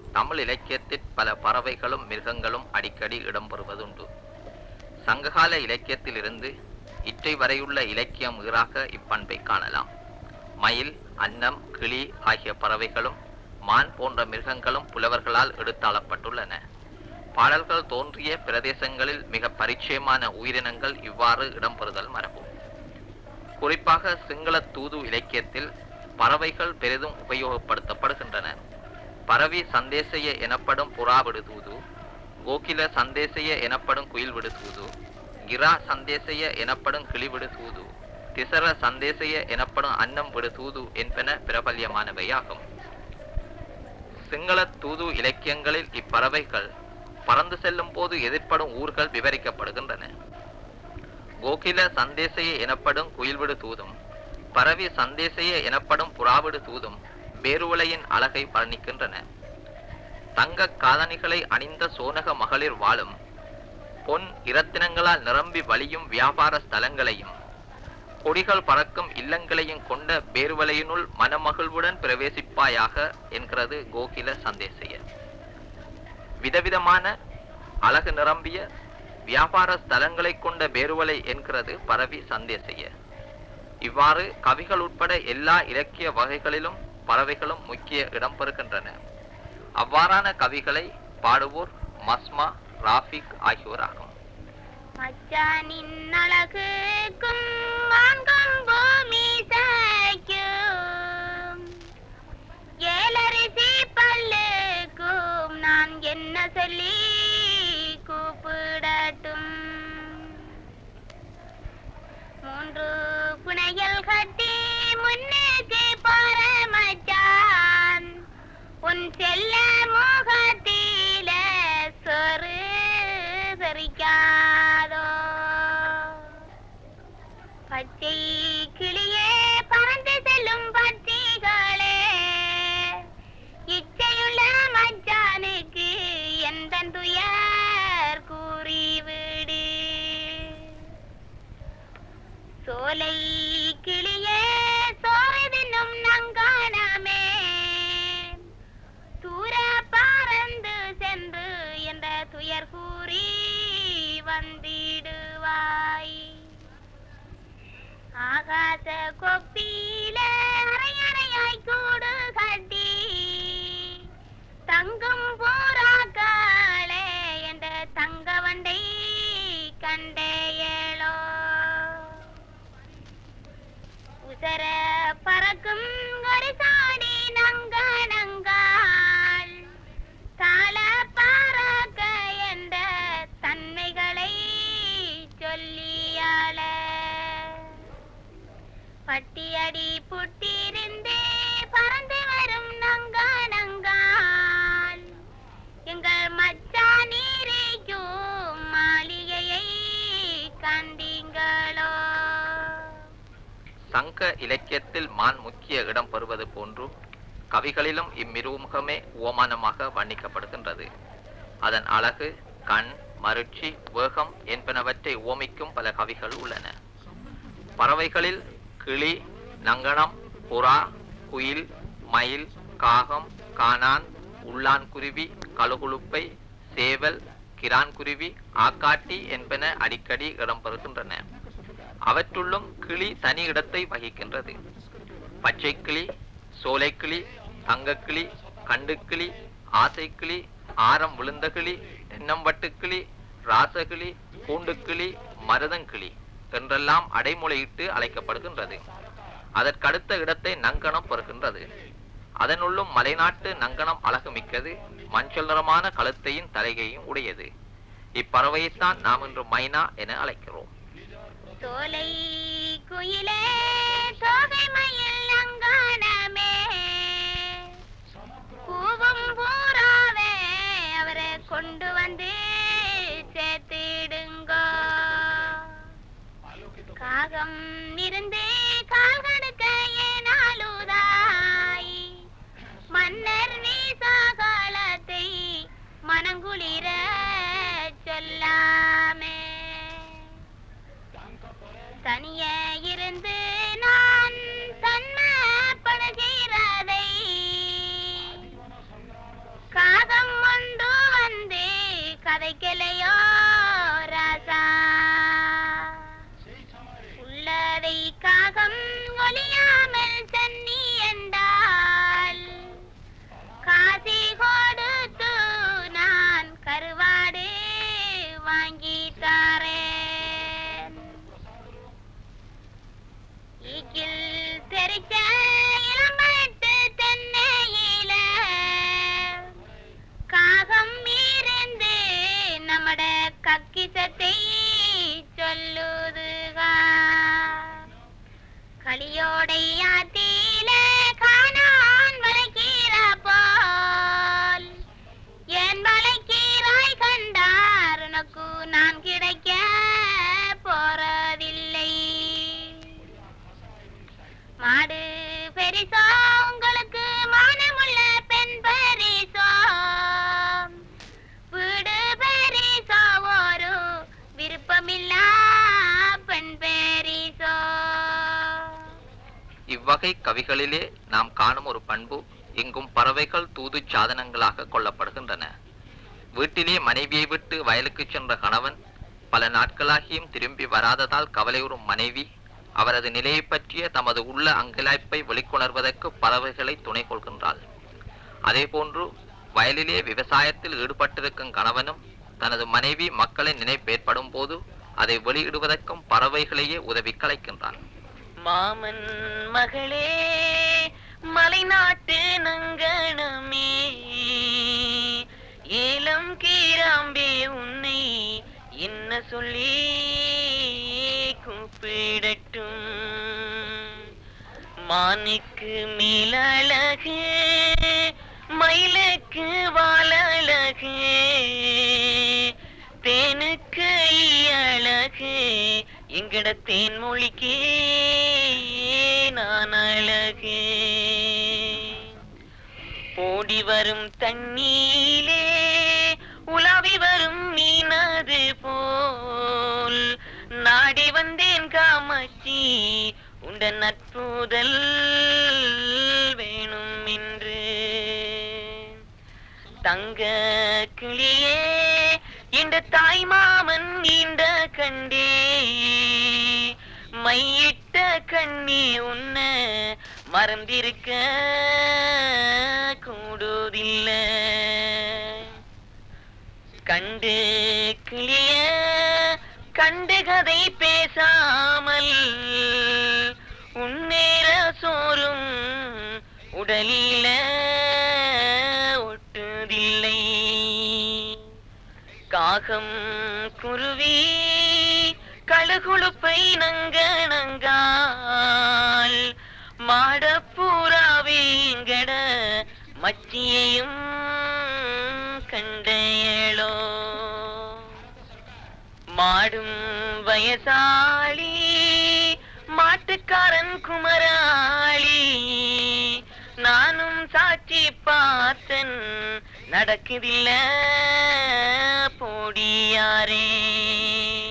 தமிழ் இலக்கியத்தில் பல பறவைகளும் மிருகங்களும் அடிக்கடி இடம்பெறுவதுண்டு. சங்ககால இலக்கியத்திலிருந்து இற்றை வரையுள்ள இலக்கியம் ஈறாக இப்பண்பை காணலாம். மயில், அன்னம், கிளி ஆகிய பறவைகளும் மான் போன்ற மிருகங்களும் புலவர்களால் எடுத்தாளப்பட்டுள்ளன. பாடல்கள் தோன்றிய பிரதேசங்களில் மிக பரிச்சயமான உயிரினங்கள் இவ்வாறு இடம்பெறுதல் மரபு. குறிப்பாக சிங்கள தூது இலக்கியத்தில் பறவைகள் பெரிதும் உபயோகப்படுத்தப்படுகின்றன. பரவி சந்தேசைய எனப்படும் புறாவிடு தூது, கோகில சந்தேசைய எனப்படும் குயில்விடு தூது, கிரா சந்தேசைய எனப்படும் கிளிவிடு தூது, திசர சந்தேசைய எனப்படும் அன்னம் விடு தூது என்பன பிரபல்யமானவையாகும். சிங்கள தூது இலக்கியங்களில் இப்பறவைகள் பறந்து செல்லும் போது எதிர்ப்படும் ஊர்கள் விவரிக்கப்படுகின்றன. கோகில சந்தேசைய எனப்படும் குயில்விடு தூதும் பரவி சந்தேசைய எனப்படும் புறாவிடு தூதும் பேருவளையின் அழகை வர்ணிக்கின்றன. தங்க காதணிகளை அணிந்த சோனக மகளிர் வாழும் பொன் இரத்தினங்களால் நிரம்பி வழியும் வியாபார ஸ்தலங்களையும் கொடிகள் பறக்கும் இல்லங்களையும் கொண்ட பேருவளையினுள் மனமகிழ்வுடன் பிரவேசிப்பாயாக என்கிறது கோகில சந்தேசைய. விதவிதமான அழகு நிரம்பிய வியாபார ஸ்தலங்களை கொண்ட பேருவளை என்கிறது பரவி சந்தேசைய. இவ்வாறு கவிகள் உட்பட எல்லா இலக்கிய வகைகளிலும் பறவைகளும் முக்கிய இடம் பெறுகின்றன. அவ்வாறான கவிகளை பாடுவோர் மஸ்மா, ராஃபிக் ஆகியோராகும். நான் என்ன சொல்லி கூப்பிடட்டும்? மூன்று புனையல் கட்டி முன்னுக்கு பரமச்சான் உன் செல்ல முகத்தில சொறு சரிக்காதோ? பச்சை கிளியே பறந்து செல்லும் பட்சிகளே, இச்சையுள்ள மச்சானுக்கு எந்த துயர் கூறிவிடு. சோலை கிளியே சோறுதின்னும் நங்கானமே, தூர பறந்து சென்று என்ற துயர் கூறி வந்திடுவாய். ஆகாச கொப்பில அரையறையாய் கூடு கட்டி தங்கும் போராக்காளே என்ற தங்க வண்டை கண்டேயளோ? உசர பறக்கும் ஒரு சாடி நங்கானங்கால் தாள பறக்க என்ற தன்மைகளை சொல்லியாள பட்டியடி புட்டிருந்து பறந்து வரும் நங்கானங்கால் எங்கள் மச்சா நீரைக்கும் மாளிகையை கண்டீங்களோ? சங்க இலக்கியத்தில் மான் முக்கிய இடம் பெறுவது போன்று கவிகளிலும் இம்மிருமுகமே உவமானமாக வர்ணிக்கப்படுகின்றது. அதன் அழகு, கண், மருட்சி, வேகம் என்பனவற்றை உவமிக்கும் பல கவிகள் உள்ளன. பறவைகளில் கிளி, நங்கணம், புறா, குயில், மயில், காகம், காணான், உள்ளான்குருவி, கழுகுழுப்பை, சேவல், கிரான்குருவி, ஆக்காட்டி என்பன அடிக்கடி இடம்பெறுகின்றன. அவற்றுள்ளும் கிளி தனி இடத்தை வகிக்கின்றது. பச்சை கிளி, சோலைக்கிளி, தங்கக்கிளி, கண்டுக்கிளி, ஆசைக்கிளி, ஆரம் விழுந்த கிளி, தென்னம்பட்டுக்கிளி, ராசகிளி, பூண்டுக்கிளி, மருதங்கிளி என்றெல்லாம் அடைமொழியிட்டு அழைக்கப்படுகின்றது. அதற்கடுத்த இடத்தை நங்கணம் பெறுகின்றது. அதனுள்ளும் மலைநாட்டு நங்கணம் அழகு மிக்கது, மஞ்சள் நிறமான கழுத்தையும் தலைகையும் உடையது. இப்பறவையைத்தான் நாம் இன்று மைனா என அழைக்கிறோம். சோலை குயிலே சோகை மயில் நங்கானமே, பூவும் பூராவே அவரை கொண்டு வந்து சேர்த்திடுங்கோ. காகம் இருந்து கால்கடுக்க ஏனாலுதாய் மன்னர் வீசாகாலத்தை மனங்குளிர சொல்லாமே. தனியே இருந்து நான் தன்மைப்படுகிறதை காக வைக்கலையோ ராசா உள்ளதை காகம் ஒளியாமல் தண்ணி என்றால் காசி கொடுத்து நான் கருவாடு வாங்கி தாரேன் ஈக்கில் தெரிச்ச இளம்பட்டு தென்னையில காகம் இருந்து நம்மட கக்கிசத்தை சொல்லுதுகா களியோடை ஆத்தில காணான் வளைக்கிற போல் என் வளைக்கிறாய் கண்டார் உனக்கு நான் கிடைக்க போறதில்லை மாடு பெரிசோ உங்களுக்கு மானமுள்ள பெண் பெரிசோ வீடு பெரிசோ ஒரு விருப்பமில்லா பெண் பெரிசோ. இவ்வகை கவிகளிலே நாம் காணும் ஒரு பண்பு எங்கும் பறவைகள் தூது சாதனங்களாக கொள்ளப்படுகின்றன. வீட்டிலே மனைவியை விட்டு வயலுக்கு சென்ற கணவன் பல நாட்களாகியும் திரும்பி வராததால் கவலையுறும் மனைவி அவரது நிலையை பற்றிய தமது உள்ள அங்கலாய்ப்பை வெளிக்கொணர்வதற்கு பறவைகளை துணை கொள்கின்றாள். அதே போன்று வயலிலே விவசாயத்தில் ஈடுபட்டிருக்கும் கணவனும் தனது மனைவி மக்களின் நினைப்பேற்படும் போது அதை வெளியிடுவதற்கும் பறவைகளையே உதவி கலைக்கின்றான். மாமன் மகளே மலைநாட்டு நங்கணமே ஏலம் கீராம்பே உன்னை என்ன சொல்லி கூப்பிடட்டும் மானுக்கு மேலழகு மயிலுக்கு வாழழகு தேனுக்கு அழகு எங்கட தேன்மொழிக்கு நான் அழகு ஓடி வரும் தண்ணீலே உலாவி வரும் மீனது போல் நாடி வந்தேன் காமாட்சி உண்ட நட்புதல் வேணும் என்று தங்க கிளியே இந்த தாய் மாமன் நீண்ட கண்டே மையிட்ட கண்ணி உன்ன மறந்திருக்க கூடுதில்லை கண்டு கிளிய கண்டு கதை பேசாமல் உன்னேற சோறும் உடலில ஒட்டுதில்லை காகம் குருவி கழுகுழுப்பை நங்கணங்கால் மாடப்பூராவேங்கட மச்சியையும் கண்டையளோ மாடும் வயசாளி மாட்டுக்காரன் குமராளி நானும் சாட்சி பார்த்தன் நடக்குதில்ல போடியாரே.